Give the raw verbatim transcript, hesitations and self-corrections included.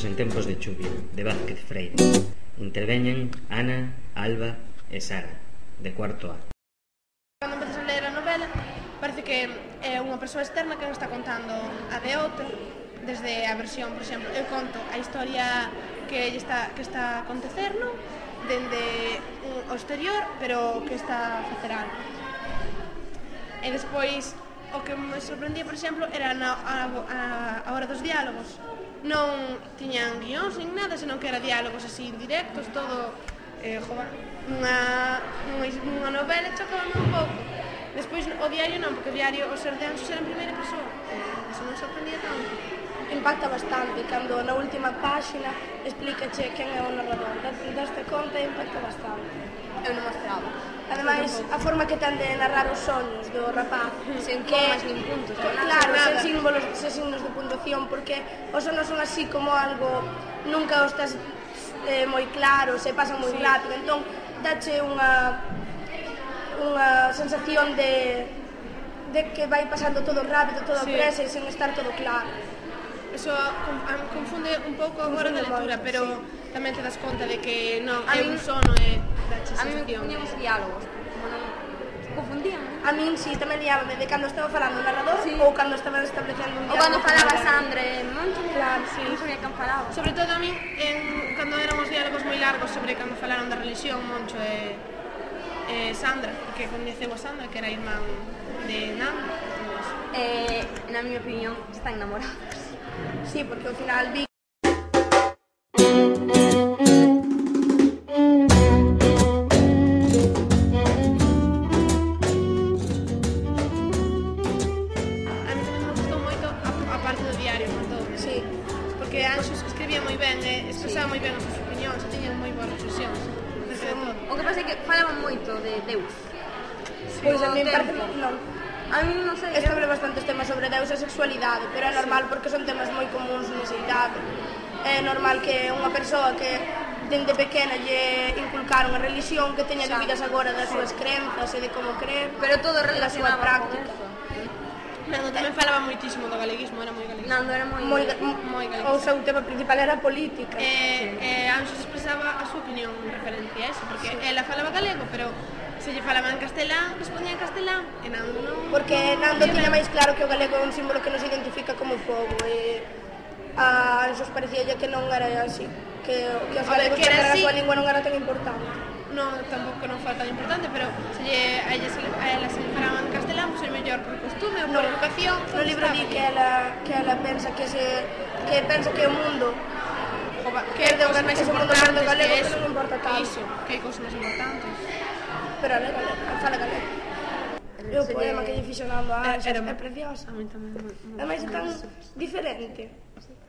Caprichos en tempos de chuvia, de Vázquez Freire. Interveñen Ana, Alba e Sara, de cuarto A. Cando empezas a ler a novela, parece que é unha persoa externa que está contando a de outra, desde a versión, por exemplo, eu conto a historia que está, que está a acontecer, non? Dende o exterior, pero que está a facer algo. E despois, o que me sorprendía, por exemplo, era na, a, a, a hora dos diálogos. Non tiñan guións nin nada, senón que era diálogos así directos, todo eh, joder, unha, unha, unha novela chocaba un pouco. Despois o diario non, porque o diario os serdeanxos eran primeira persoa, eh, eso non sorprendía tanto. Impacta bastante cando na última páxina explícache quen é o narrador, daste conta e impacta bastante. Eu non mostraba. Ademais, a forma que ten de narrar os soños do rapaz, sen comas nin puntos, claro, sen símbolos, sen signos de puntuación, porque os soños son así como algo, nunca os estás eh, moi claro, se pasan moi sí. rápido, entón dache unha unha sensación de de que vai pasando todo rápido, todo sí. presa e sen estar todo claro. Eso confunde un pouco agora da lectura, pero sí. tamén te das conta de que non é un sono e dache sensación. A mí me confundían os diálogos, como non confundían. A min si, sí, tamén liábame de cando estaba falando o narrador sí. ou cando estaba establecendo un diálogo. Ou cando falaba Sandra e Moncho, claro, sí. non sabía quen falaba. Sobre todo a mí, en, cando eran os diálogos moi largos sobre cando falaron da religión, Moncho e, e Sandra, que coñeceu a Sandra, que era irmán de Nan. Eh, na miña opinión, están enamorados. Sí, porque ao final vi moi ben as súas opinións, tiñan moi boas reflexións. O que pasa é que falaban moito de Deus. Pois a mí parece non. A mí non sei. Este abre bastantes temas sobre Deus e sexualidade, pero é normal porque son temas moi comuns nesa idade. É normal que unha persoa que dende pequena lle inculcaron a religión que teña dúbidas agora das súas crenzas e de como creer, pero todo relacionado a súa práctica. Nando tamén falaba moitísimo do galeguismo, era moi galeguismo. Nando era moi, moi, moi galeguismo. O seu tema principal era a política. E, e Anxos expresaba a súa opinión en referencia a eso, porque sí. ela falaba galego, pero se lle falaba en castelán, respondía en castelán, e Nando non... Porque Nando tiña máis claro que o galego é un símbolo que nos identifica como pobo, e a Anxos parecíalle que non era así, que, que os galegos que era a súa lingua non era tan importante. Non, tampouco non foi tan importante, pero se lle, a, ella, a ela se lle falaban en castelán, pois é mellor por costume ou por educación. No libro di que ela, que ela pensa que se que pensa que o mundo que é de os máis importantes do galego, que, que non importa tanto. Iso, que hai cousas máis importantes. Pero ela galega, fala galego. E o poema que lle fixo Nando a Anxos é precioso. A mí tamén. Ademais é tan diferente.